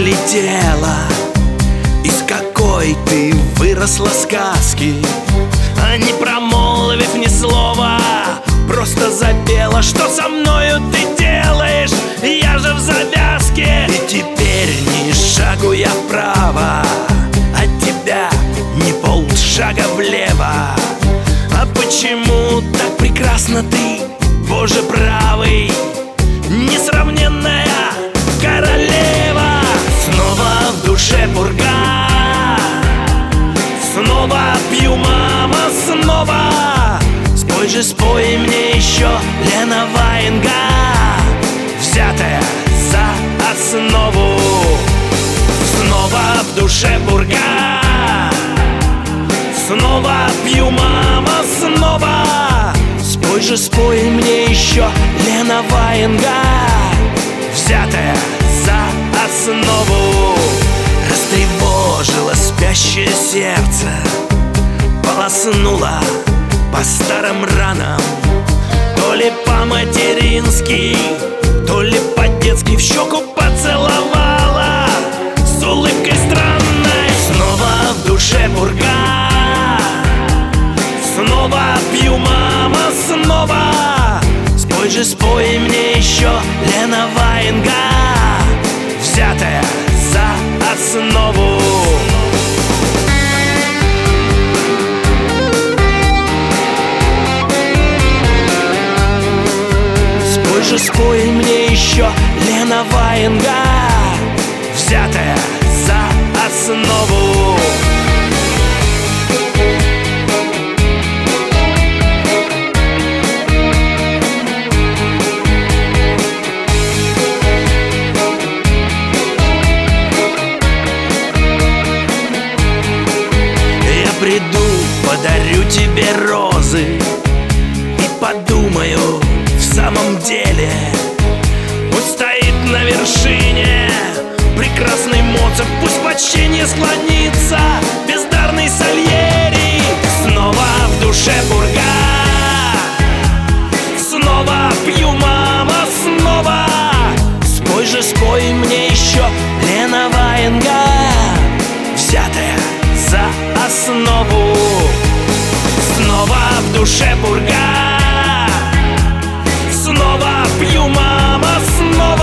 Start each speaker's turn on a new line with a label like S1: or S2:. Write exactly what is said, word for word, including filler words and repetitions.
S1: прилетела, из какой ты выросла сказки, а не промолвив ни слова, просто запела, что со мною ты делаешь, я же в завязке. И теперь ни шагу я вправо, от тебя ни полшага влево. А почему так прекрасна ты, Боже правый, несравненная королева? Снова в душе пурга, снова пью, мама, снова. Спой же, спой мне еще, Лена Ваенга, взятая за основу. Снова в душе пурга, снова пью, мама, снова. Спой же, спой мне еще, Лена Ваенга, взятая за основу. Растревожило спящее сердце, полоснула по старым ранам, то ли по-матерински, то ли по-детски в щеку поцеловала с улыбкой странной. Снова в душе пурга, снова пью, мама, снова. Спой же, спой мне еще, Лена Ваенга, взятая за основу. Спой же, спой мне еще, Лена Ваенга, взятая за основу. Приду, подарю тебе розы и подумаю, в самом деле пусть стоит на вершине прекрасный Моцарт, пусть почтение склонится бездарный Сальери. Снова в душе пурга, снова пью, мама, снова. Спой же, спой мне еще, Лена Ваенга, взятая за основу. Снова в душе пурга, снова пью, мама, снова.